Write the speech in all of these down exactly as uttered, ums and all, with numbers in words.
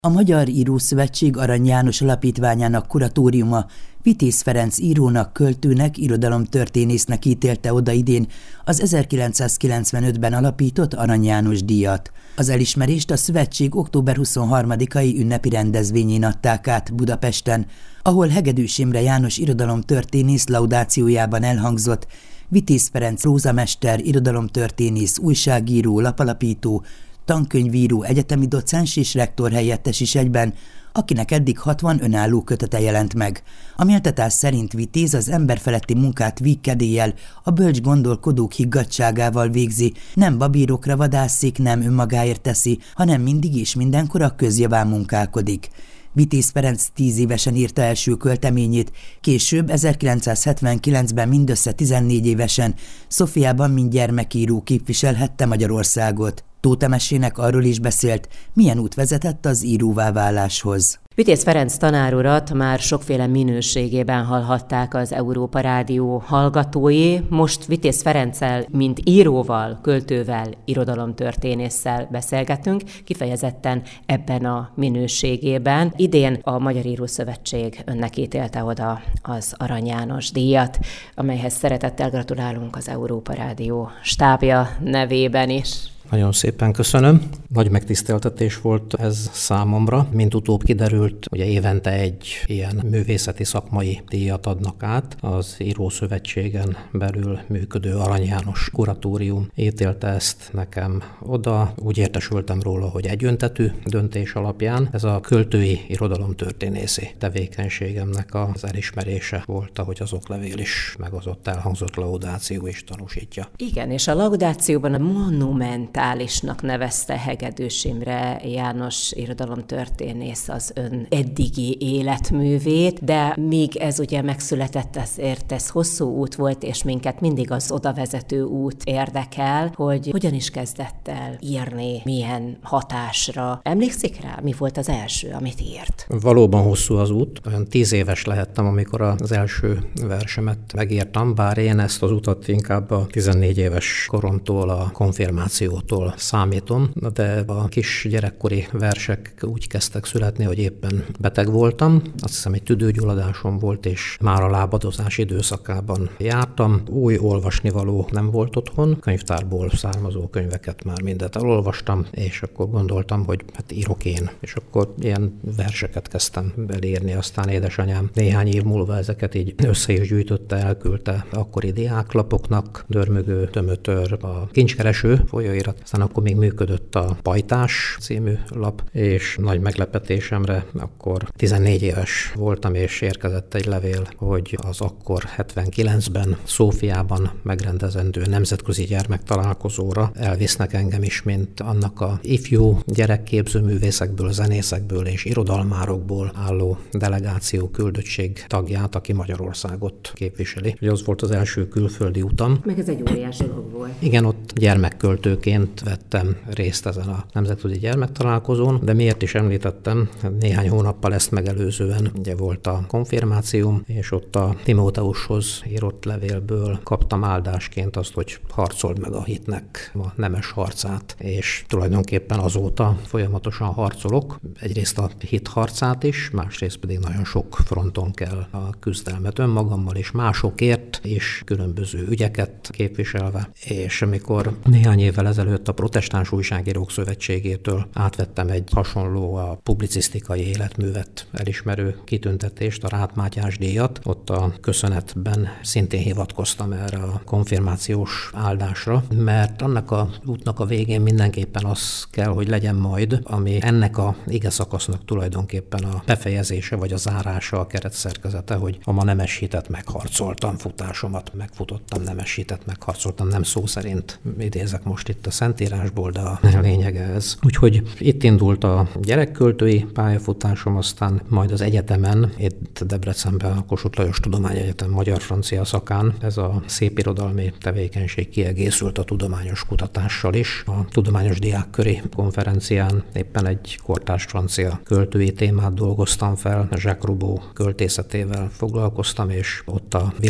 A Magyar Írószövetség Arany János Alapítványának kuratóriuma Vitéz Ferenc írónak, költőnek, irodalomtörténésznek ítélte oda idén az ezerkilencszázkilencvenötben alapított Arany János díjat. Az elismerést a szövetség október huszonharmadikai ünnepi rendezvényén adták át Budapesten, ahol Hegedűs Imre János irodalomtörténész laudációjában elhangzott Vitéz Ferenc prózamester, irodalomtörténész, újságíró, lapalapító, tankönyvíró, egyetemi docens és rektor helyettes is egyben, akinek eddig hatvan önálló kötete jelent meg. A méltatás szerint Vitéz az emberfeletti munkát vígkedéllyel, a bölcs gondolkodók higgadtságával végzi, nem babírokra vadászik, nem önmagáért teszi, hanem mindig és mindenkor a közjaván munkálkodik. Vitéz Ferenc tíz évesen írta első költeményét, később ezerkilencszázhetvenkilencben mindössze tizennégy évesen Szofiában mint gyermekíró képviselhette Magyarországot. Tóth Emesének arról is beszélt, milyen út vezetett az íróvá váláshoz. Vitéz Ferenc tanárurat már sokféle minőségében hallhatták az Európa Rádió hallgatói. Most Vitéz Ferenccel, mint íróval, költővel, irodalomtörténésszel beszélgetünk, kifejezetten ebben a minőségében. Idén a Magyar Írószövetség önnek ítélte oda az Arany János díjat, amelyhez szeretettel gratulálunk az Európa Rádió stábja nevében is. Nagyon szépen köszönöm. Nagy megtiszteltetés volt ez számomra. Mint utóbb kiderült, ugye évente egy ilyen művészeti szakmai díjat adnak át. Az Írószövetségen belül működő Arany János kuratórium ítélte ezt nekem oda. Úgy értesültem róla, hogy egyöntetű döntés alapján ez a költői irodalomtörténészi tevékenységemnek az elismerése volt, ahogy az oklevél is, meg az ott elhangzott laudáció is tanúsítja. Igen, és a laudációban a monumentálisnak nevezte Hegedűs Imre János irodalomtörténész az ön eddigi életművét, de míg ez ugye megszületett, ezért ez hosszú út volt, és minket mindig az odavezető út érdekel, hogy hogyan is kezdett el írni, milyen hatásra. Emlékszik rá, mi volt az első, amit írt? Valóban hosszú az út. Olyan tíz éves lehettem, amikor az első versemet megírtam, bár én ezt az utat inkább a tizennégy éves koromtól, a konfirmációtól számítom, de a kis gyerekkori versek úgy kezdtek születni, hogy éppen beteg voltam. Azt hiszem, egy tüdőgyulladásom volt, és már a lábadozás időszakában jártam. Új olvasnivaló nem volt otthon, könyvtárból származó könyveket már mindet elolvastam, és akkor gondoltam, hogy hát írok én. És akkor ilyen verseket kezdtem belírni, aztán édesanyám néhány év múlva ezeket így össze is gyűjtötte, elküldte akkori diáklapoknak, Dörmögő, Tömötör, a Kincskereső folyóirat, aztán akkor még működött a Pajtás című lap, és nagy meglepetésemre akkor tizennégy éves voltam, és érkezett egy levél, hogy az akkor hetvenkilencben Szófiában megrendezendő nemzetközi gyermektalálkozóra elvisznek engem is, mint annak a ifjú gyerekképző művészekből, zenészekből és irodalmárokból álló delegáció küldöttség tagját, aki Magyarországot képviseli. Ugye az volt az első külföldi utam. Meg ez egy óriási dolog volt. Igen, ott gyermekköltőként vettem részt ezen a nemzetközi gyermektalálkozón, de miért is említettem, néhány hónappal ezt megelőzően ugye volt a konfirmációm, és ott a Timóteushoz írott levélből kaptam áldásként azt, hogy harcold meg a hitnek a nemes harcát, és tulajdonképpen azóta folyamatosan harcolok. Egyrészt a hit harcát is, másrészt pedig nagyon sok fronton kell a küzdelmet önmagammal és másokért, és különböző ügyeket képviselve. És amikor néhány évvel ezelőtt a Protestáns Újságírók Szövetségétől átvettem egy hasonló a publicisztikai életművet elismerő kitüntetést, a Ráth Mátyás díjat, ott a köszönetben szintén hivatkoztam erre a konfirmációs áldásra, mert annak a útnak a végén mindenképpen az kell, hogy legyen majd, ami ennek a igeszakasznak tulajdonképpen a befejezése vagy a zárása, a keretszerkezete, hogy a ma nemes hitet megharcoltam, futásomat megfutottam, nemes hitet megharcoltam, nem szó szerint idézek most itt a Szentírásból, de a lényege ez. Úgyhogy itt indult a gyerekköltői pályafutásom, aztán majd az egyetemen, itt Debrecenben a Kossuth Lajos Tudományegyetem magyar-francia szakán ez a szépirodalmi tevékenység kiegészült a tudományos kutatással is. A tudományos diákköri konferencián éppen egy kortárs francia költői témát dolgoztam fel, Jacques Roubaud költészetével foglalkoztam, és ott a világirodalom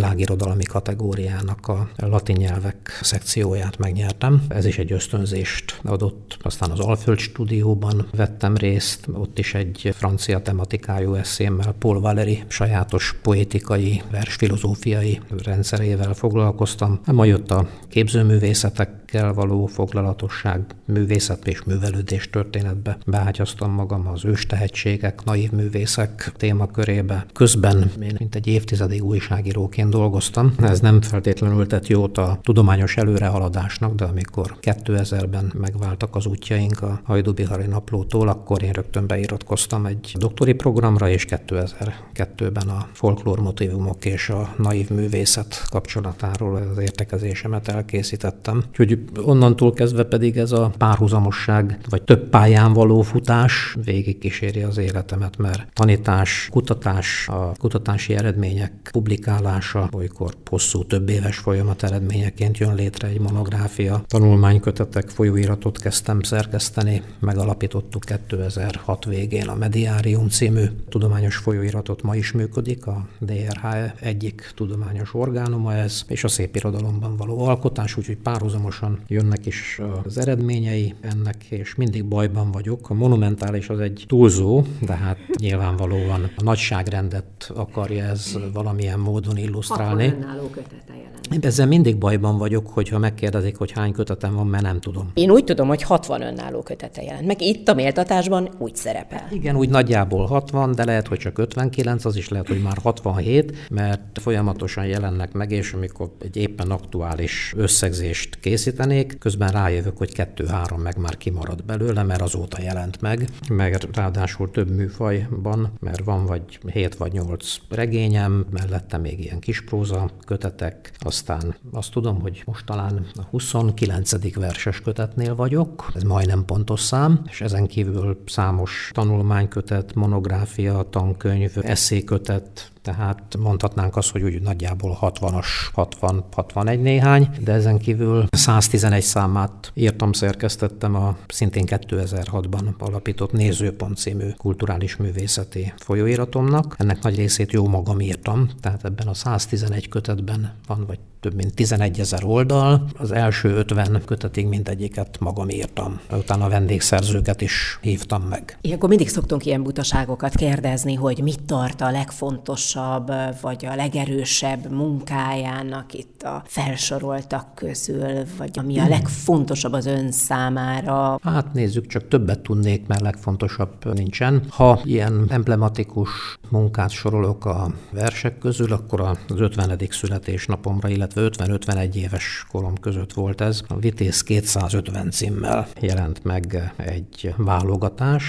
irodalmi kategóriának a latin nyelvek szekcióját megnyertem. Ez is egy ösztönzést adott. Aztán az Alföld stúdióban vettem részt, ott is egy francia tematikájú eszémmel, Paul Valéry sajátos poétikai, versfilozófiai rendszerével foglalkoztam. Majd jött a képzőművészetekkel való foglalatosság, művészet és művelődés történetbe beágyaztam magam, az őstehetségek, naív művészek témakörébe. Közben én mint egy évtizedig újságíróként dolgoztam. Ez nem feltétlenül tett jót a tudományos előrehaladásnak, de amikor kétezerben megváltak az útjaink a Hajdú-Bihari Naplótól, akkor én rögtön beiratkoztam egy doktori programra, és kétezer-kettőben a folklór motívumok és a naív művészet kapcsolatáról az értekezésemet elkészítettem. Úgyhogy onnantól kezdve pedig ez a párhuzamosság, vagy több pályán való futás végig kíséri az életemet, mert tanítás, kutatás, a kutatási eredmények publikálása, olykor hosszú, több éves folyamat eredményeként jön létre egy monográfia. Tanulmánykötetek, folyóiratot kezdtem szerkeszteni, megalapítottuk kétezer-hat végén a Mediárium című tudományos folyóiratot, ma is működik, a dé er há egyik tudományos orgánuma ez, és a szépirodalomban való alkotás, úgyhogy párhuzamosan jönnek is az eredményei ennek, és mindig bajban vagyok. A monumentális az egy túlzó, de hát nyilvánvalóan a nagyságrendet akarja ez valamilyen módon illusztrálni. hatvan önálló kötete jelent. Ezzel mindig bajban vagyok, hogyha megkérdezik, hogy hány kötetem van, mert nem tudom. Én úgy tudom, hogy hatvan önálló kötete jelent, meg itt a méltatásban úgy szerepel. Igen, úgy nagyjából hatvan, de lehet, hogy csak ötvenkilenc, az is lehet, hogy már hatvanhét, mert folyamatosan jelennek meg, és amikor egy éppen aktuális összegzést készítenék, közben rájövök, hogy kettő-három meg már kimarad belőle, mert azóta jelent meg, meg ráadásul több műfajban, mert van vagy hét vagy nyolc regényem, mellette még ilyen kispróza kötetek, aztán azt tudom, hogy most talán a huszonkilencedik verses kötetnél vagyok, ez majdnem pontos szám, és ezen kívül számos tanulmánykötet, monográfia, tankönyv, eszékötet, tehát mondhatnánk azt, hogy úgy nagyjából hatvanas, hatvan-hatvanegy néhány, de ezen kívül száztizenegy számát írtam, szerkesztettem a szintén kétezer-hatban alapított Nézőpont című kulturális művészeti folyóiratomnak. Ennek nagy részét jó magam írtam, tehát ebben a száztizenegy kötetben van vagy több mint tizenegyezer oldal. Az első ötven kötetig mindegyiket magam írtam. Utána a vendégszerzőket is hívtam meg. Ilyenkor mindig szoktunk ilyen butaságokat kérdezni, hogy mit tart a legfontosabb, vagy a legerősebb munkájának itt a felsoroltak közül, vagy ami a legfontosabb az ön számára. Hát nézzük, csak többet tudnék, mert legfontosabb nincsen. Ha ilyen emblematikus munkát sorolok a versek közül, akkor az ötvenedik születésnapomra, illetve ötven-ötvenegy éves korom között volt ez. A Vitéz kétszázötven címmel jelent meg egy válogatás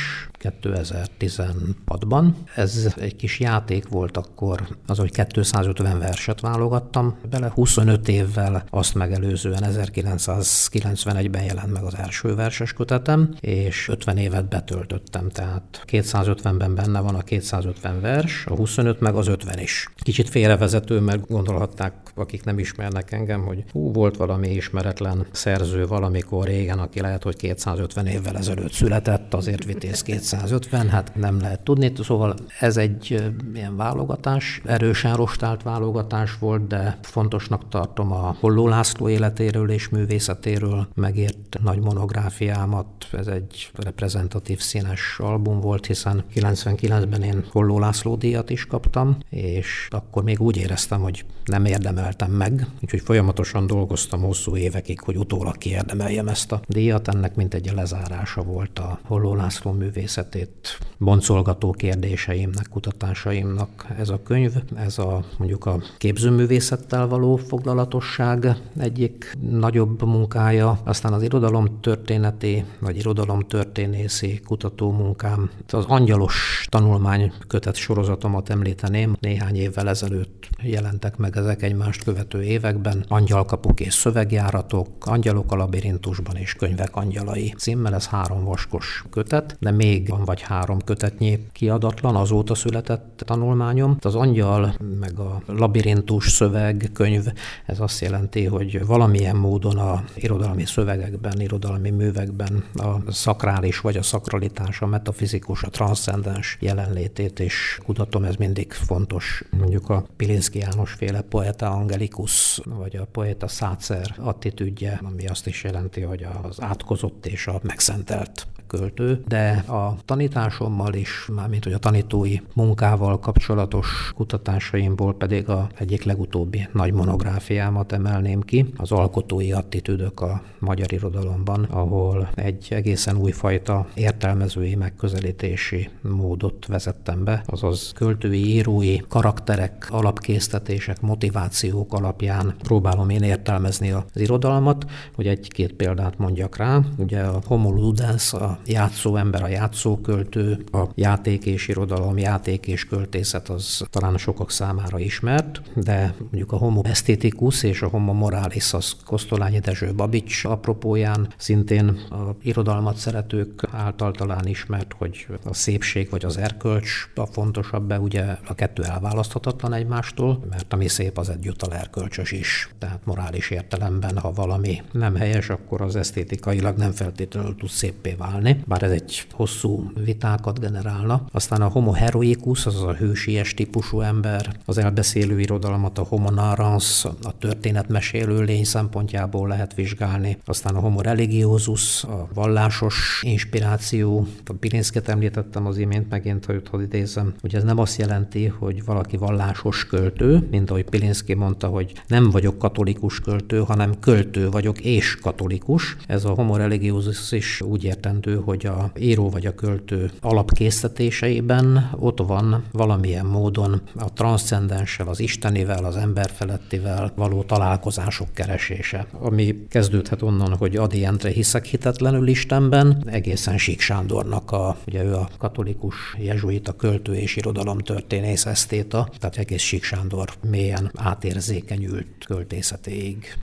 kétezer-tizenhatban. Ez egy kis játék volt akkor, az, hogy kétszázötven verset válogattam bele, huszonöt évvel azt megelőzően ezerkilencszázkilencvenegyben jelent meg az első verses kötetem, és ötven évet betöltöttem, tehát kétszázötvenben benne van a kétszázötven vers, a huszonöt meg az ötven is. Kicsit félrevezető, mert gondolhatták, akik nem ismernek engem, hogy hú, volt valami ismeretlen szerző valamikor régen, aki lehet, hogy kétszázötven évvel ezelőtt született, azért Vitéz kétszázötven, hát nem lehet tudni. Szóval ez egy ilyen válogatás, erősen rostált válogatás volt, de fontosnak tartom a Holló László életéről és művészetéről megírt nagy monográfiámat. Ez egy reprezentatív színes album volt, hiszen kilencvenkilencben én Holló László díjat is kaptam, és akkor még úgy éreztem, hogy nem érdemeltem meg, úgyhogy folyamatosan dolgoztam hosszú évekig, hogy utólag kiérdemeljem ezt a díjat. Ennek mintegy lezárása volt a Holló László művészetét boncolgató kérdéseimnek, kutatásaimnak ez a könyv. Ez a mondjuk a képzőművészettel való foglalatosság egyik nagyobb munkája, aztán az irodalomtörténeti, vagy irodalomtörténészi kutatómunkám. Az Angyalos tanulmánykötet sorozatomat említeném. Néhány évvel ezelőtt jelentek meg ezek egymást követő években, Angyalkapuk és szövegjáratok, Angyalok a labirintusban és Könyvek angyalai címmel, ez három vaskos kötet, de még van vagy három kötetnyi kiadatlan, azóta született tanulmányom. Az angyal meg a labirintus szöveg, könyv, ez azt jelenti, hogy valamilyen módon a irodalmi szövegekben, irodalmi művekben a szakrális vagy a szakralitás, a metafizikus, a transzcendens jelenlétét és kutatom, ez mindig fontos. Mondjuk a Pilinszky János féle poeta angelikus, vagy a poeta szácer attitűdje, ami azt is jelenti, hogy az átkozott és a megszentelt költő, de a tanításommal is, mármint hogy a tanítói munkával kapcsolatos kutatásaimból pedig a egyik legutóbbi nagy monográfiámat emelném ki, az alkotói attitűdök a magyar irodalomban, ahol egy egészen újfajta értelmezői megközelítési módot vezettem be, azaz költői, írói karakterek, alapkésztetések, motivációk alapján próbálom én értelmezni az irodalmat, hogy egy-két példát mondjak rá. Ugye a homo ludens, a játszóember, a játszóköltő, a játék és irodalom, játék és költészet az talán sokak számára ismert, de mondjuk a homo aestheticus és a homo moralis az Kosztolányi Dezső Babics apropóján szintén a irodalmat szeretők által talán ismert, hogy a szépség vagy az erkölcs a fontosabb, be ugye a kettő elválaszthatatlan egymástól, mert ami szép, az egyúttal erkölcsös is. Tehát morális értelemben, ha valami nem helyes, akkor az esztétikailag nem feltétlenül tud széppé válni, bár ez egy hosszú vitákat generálna. Aztán a homo heroicus, azaz a hősies típusú ember, az elbeszélő irodalmat a homo narrans, a történetmesélő lény szempontjából lehet vizsgálni. Aztán a homo religiosus, a vallásos inspiráció, a Pilinszkyt említettem az imént, megint, hogy hadd idézem, hogy ez nem azt jelenti, hogy valaki vallásos költő, mint ahogy Pilinszky mondta, hogy nem vagyok katolikus költő, hanem költő vagyok és katolikus. Ez a homo religiosus is úgy értendő, hogy a író vagy a költő alapkésztetéseiben ott van valamilyen módon a transzcendenssel, az istenivel, az emberfelettivel való találkozások keresése. Ami kezdődhet onnan, hogy Adi Endre hiszek hitetlenül Istenben, egészen Sík Sándornak a, ugye ő a katolikus jezsuita költő és irodalomtörténész esztéta, tehát egész Sík Sándor mélyen átérzékenyült költészetéig.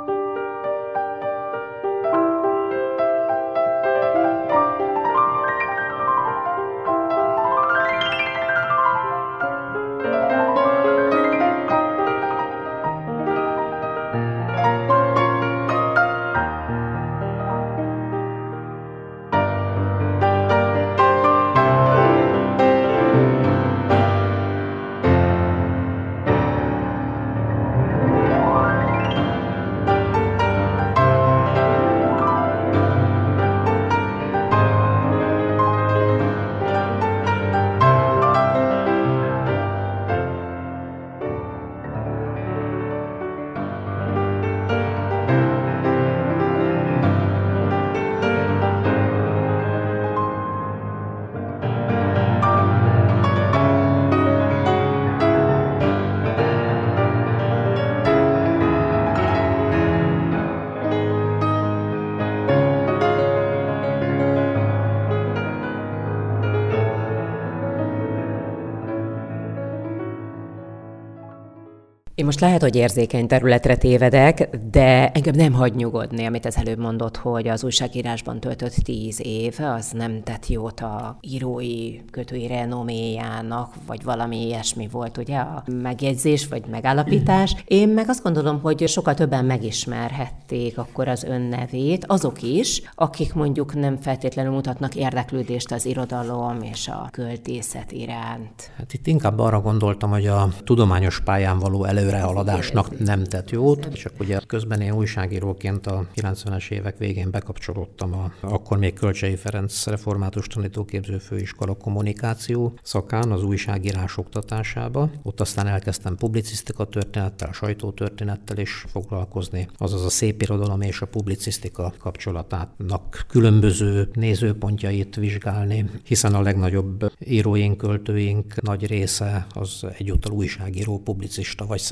Én most lehet, hogy érzékeny területre tévedek, de engem nem hagy nyugodni, amit az előbb mondott, hogy az újságírásban töltött tíz év, az nem tett jót a írói, kötői renoméjának, vagy valami ilyesmi volt, ugye, a megjegyzés, vagy megállapítás. Én meg azt gondolom, hogy sokkal többen megismerhették akkor az önnevét, azok is, akik mondjuk nem feltétlenül mutatnak érdeklődést az irodalom és a költészet iránt. Hát itt inkább arra gondoltam, hogy a tudományos pályán való előrehaladásnak nem tett jót, csak ugye közben én újságíróként a kilencvenes évek végén bekapcsolódtam a akkor még Kölcsey Ferenc református tanítóképző főiskola kommunikáció szakán az újságírás oktatásába. Ott aztán elkezdtem publicisztika történettel, sajtótörténettel is foglalkozni, azaz a szép irodalom és a publicisztika kapcsolatának különböző nézőpontjait vizsgálni, hiszen a legnagyobb íróink, költőink nagy része az egyúttal újságíró, publicista vagy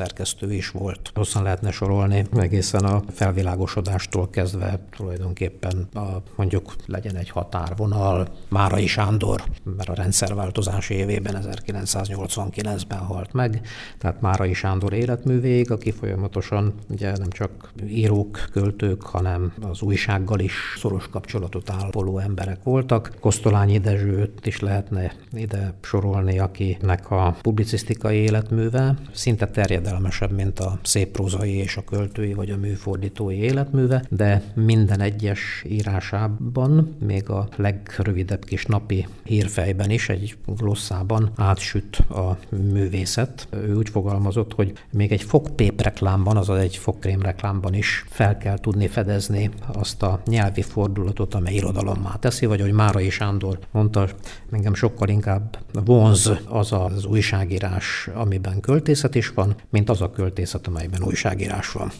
szerkesztő is volt. Hosszan lehetne sorolni, egészen a felvilágosodástól kezdve tulajdonképpen a, mondjuk legyen egy határvonal, Márai Sándor, mert a rendszerváltozás évében ezerkilencszáznyolcvankilencben halt meg, tehát Márai Sándor életművéig, aki folyamatosan ugye nem csak írók, költők, hanem az újsággal is szoros kapcsolatot ápoló emberek voltak. Kosztolányi Dezsőt is lehetne ide sorolni, akinek a publicisztikai életműve szinte terjedelmesebb, mint a szépprózai és a költői vagy a műfordítói életműve, de minden egyes írásában, még a legrövidebb kis napi hírfejben is, egy glosszában átsüt a művészet. Ő úgy fogalmazott, hogy még egy fogpép reklámban, azaz egy fogkrém reklámban is fel kell tudni fedezni azt a nyelvi fordulatot, amely irodalommá teszi, vagy hogy Márai Sándor mondta, engem sokkal inkább vonz az az újságírás, amiben költészet is van, mint az a költészet, amelyben újságírás van.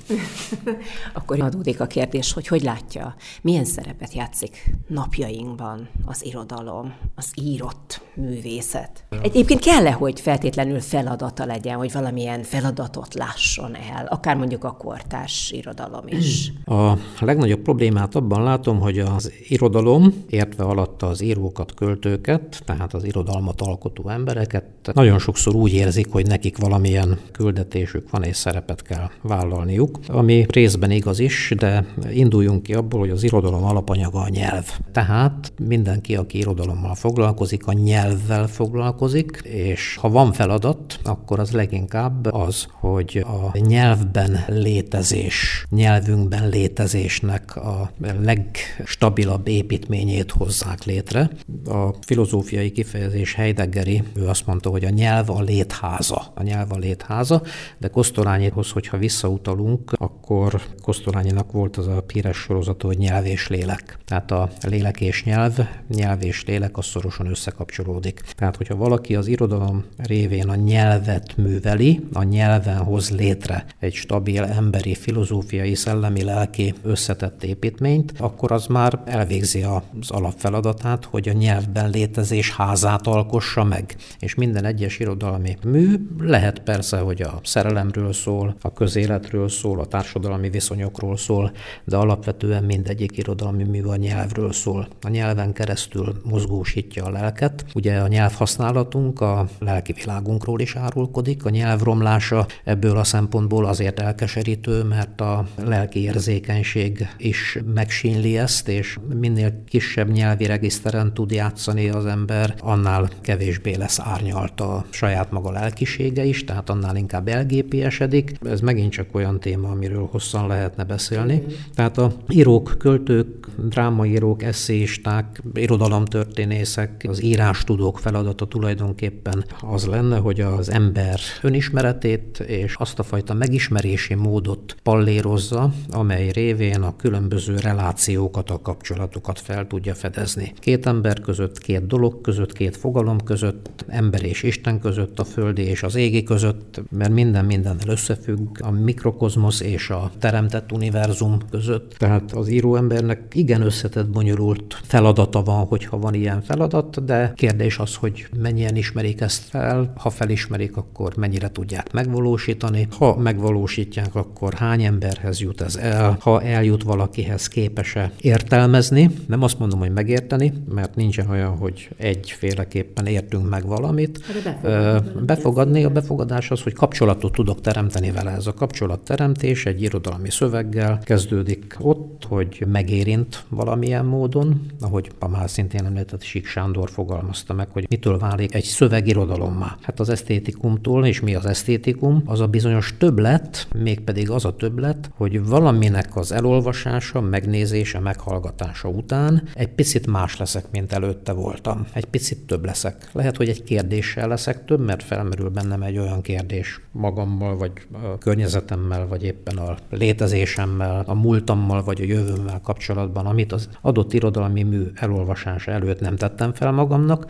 Akkor adódik a kérdés, hogy hogy látja, milyen szerepet játszik napjainkban az irodalom, az írott művészet. Egyébként kell-e, hogy feltétlenül feladata legyen, hogy valamilyen feladatot lásson el, akár mondjuk a kortárs irodalom is? A legnagyobb problémát abban látom, hogy az irodalom, értve alatta az írókat, költőket, tehát az irodalmat alkotó embereket nagyon sokszor úgy érzik, hogy nekik valamilyen küldetésük van és szerepet kell vállalniuk, ami részben igaz is, de induljunk ki abból, hogy az irodalom alapanyaga a nyelv. Tehát mindenki, aki irodalommal foglalkozik, a nyelvvel foglalkozik, és ha van feladat, akkor az leginkább az, hogy a nyelvben létezés, nyelvünkben létezésnek a legstabilabb építményét hozzák létre. A filozófiai kifejezés heideggeri, ő azt mondta, hogy a nyelv a létháza. A nyelv a létháza, de Kosztolányihoz, hogyha visszautalunk, akkor Kosztolányinak volt az a híres sorozata, hogy nyelv és lélek. Tehát a lélek és nyelv, nyelv és lélek az szorosan összekapcsolódik. Tehát, hogyha valaki az irodalom révén a nyelvet műveli, a nyelven hoz létre egy stabil emberi, filozófiai, szellemi, lelki összetett építményt, akkor az már elvégzi az alapfeladatát, hogy a nyelvben létezés házát alkossa meg. És minden egyes irodalmi mű lehet persze, hogy a szerelemről szól, a közéletről szól, a társadalmi viszonyokról szól, de alapvetően mindegyik irodalmi mű a nyelvről szól. A nyelven keresztül mozgósítja a lelket. Ugye a nyelvhasználatunk a lelki világunkról is árulkodik. A nyelv romlása ebből a szempontból azért elkeserítő, mert a lelki érzékenység is megsínli ezt, és minél kisebb nyelvi regiszteren tud játszani az ember, annál kevésbé lesz árnyalt a saját maga lelkisége is, tehát annál inkább elgépiesedik. Ez megint csak olyan téma, amiről hosszan lehetne beszélni. Tehát a írók, költők, drámaírók, esszéisták, irodalomtörténészek, az írástudók feladata tulajdonképpen az lenne, hogy az ember önismeretét és azt a fajta megismerési módot pallérozza, amely révén a különböző relációkat, a kapcsolatokat fel tudja fedezni. Két ember között, két dolog között, két fogalom között, ember és Isten között, a földi és az égi között, mert minden mindennel összefügg, a mikrokozmosz és a teremtett univerzum között. Tehát az íróembernek igen összetett, bonyolult feladata van, hogyha van ilyen feladat, de kérdés az, hogy mennyien ismerik ezt fel, ha felismerik, akkor mennyire tudják megvalósítani, ha megvalósítják, akkor hány emberhez jut ez el, ha eljut valakihez, képes-e értelmezni. Nem azt mondom, hogy megérteni, mert nincsen olyan, hogy egyféleképpen értünk meg valamit. Befogadni. befogadni. A befogadás az, hogy kapcsolatot tudok teremteni vele. Ez a kapcsolatteremtés egy irodalmi szöveggel kezdődik ott, hogy megérint valamilyen módon, ahogy a már szintén említett Sík Sándor fogalmazta meg, hogy mitől válik egy szöveg irodalommá. Hát az esztétikumtól, és mi az esztétikum? Az a bizonyos többlet, mégpedig az a többlet, hogy valaminek az elolvasása, megnézése, meghallgatása után egy picit más leszek, mint előtte voltam. Egy picit több leszek. Lehet, hogy egy kérdéssel leszek több, mert felmerül bennem egy olyan kérdés magammal, vagy a környezetemmel, vagy éppen a létezésemmel, a múltammal, vagy a jövőmmel kapcsolatban, amit az adott irodalmi mű elolvasása előtt nem tettem fel magamnak,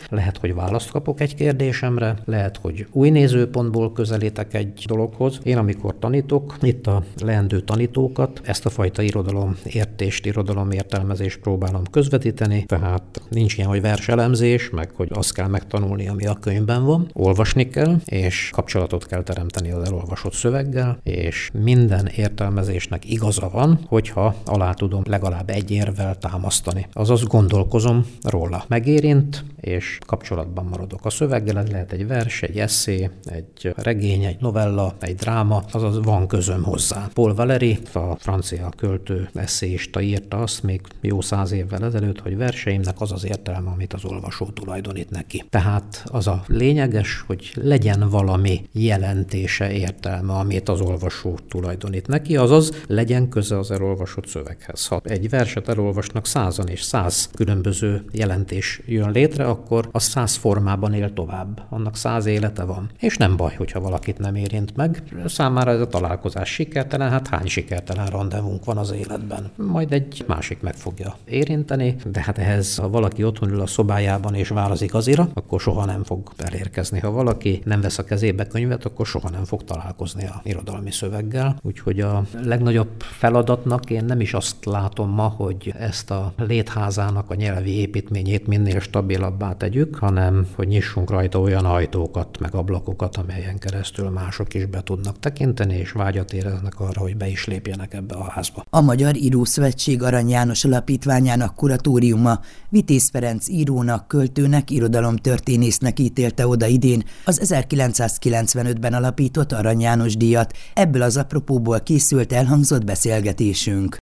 lehet, hogy választ kapok egy kérdésemre, lehet, hogy új nézőpontból közelítek egy dologhoz. Én amikor tanítok, itt a leendő tanítókat, ezt a fajta irodalom értést, irodalom értelmezést próbálom közvetíteni, tehát nincs ilyen, hogy verselemzés, meg hogy azt kell megtanulni, ami a könyvben van. Olvasni kell, és kapcsolatot kell teremteni az elolvasott szöveggel, és minden értelmezésnek igaza van, hogyha alá tudom legalább egy érvel támasztani. Azaz gondolkozom róla. Megérint, és kapcsolatban maradok a szöveggel, ez lehet egy vers, egy esszé, egy regény, egy novella, egy dráma, azaz van közöm hozzá. Paul Valéry, a francia költő, esszéista írta azt még jó száz évvel ezelőtt, hogy verseimnek az az értelme, amit az olvasó tulajdonít neki. Tehát az a lényeges, hogy legyen valami jelentése, értelme, amit az olvasó tulajdonít neki, azaz legyen köze az elolvasott szöveghez. Ha egy verset elolvasnak százan és száz különböző jelentés jön létre, akkor az száz formában él tovább. Annak száz élete van. És nem baj, hogyha valakit nem érint meg. Számára ez a találkozás sikertelen, hát hány sikertelen randevunk van az életben. Majd egy másik meg fogja érinteni, de hát ehhez, ha valaki otthon ül a szobájában és vár az igazira, akkor soha nem fog elérkezni. Ha valaki nem vesz a kezébe könyvet, akkor soha nem fog találkozni a irodalmi szöveggel. Úgyhogy a legnagyobb feladatnak én nem is azt látom ma, hogy ezt a létházának a nyelvi építményét minél stabilabbá tegyük, hanem hogy nyissunk rajta olyan ajtókat, meg ablakokat, amelyen keresztül mások is be tudnak tekinteni, és vágyat éreznek arra, hogy be is lépjenek ebbe a házba. A Magyar Írószövetség Arany János Alapítványának kuratóriuma Vitéz Ferenc írónak, költőnek, irodalomtörténésznek ítélte oda idén az ezerkilencszázkilencvenötben alapított Arany János díjat. Ebből az apropóból készült elhangzott beszélgetésünk.